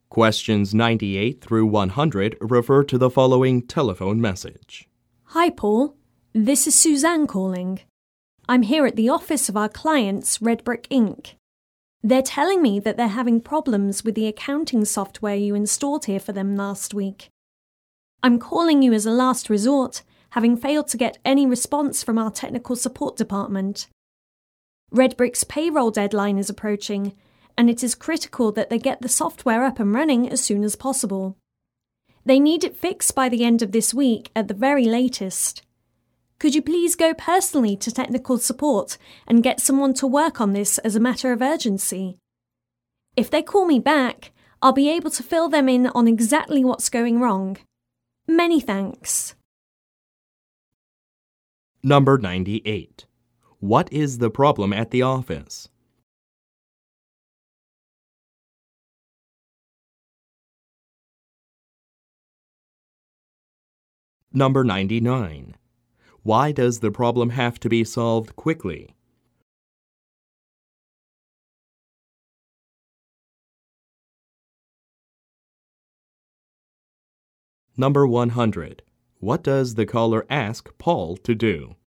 Questions 98 through 100 refer to the following telephone message. Hi, Paul. This is Suzanne calling. I'm here at the office of our clients, Red Brick Inc. They're telling me that they're having problems with the accounting software you installed here for them last week. I'm calling you as a last resort, having failed to get any response from our technical support department. Red Brick's payroll deadline is approaching, and it is critical that they get the software up and running as soon as possible. They need it fixed by the end of this week at the very latest. Could you please go personally to technical support and get someone to work on this as a matter of urgency? If they call me back, I'll be able to fill them in on exactly what's going wrong. Many thanks. Number 98. What is the problem at the office? Number 99. Why does the problem have to be solved quickly? Number 100. What does the caller ask Paul to do?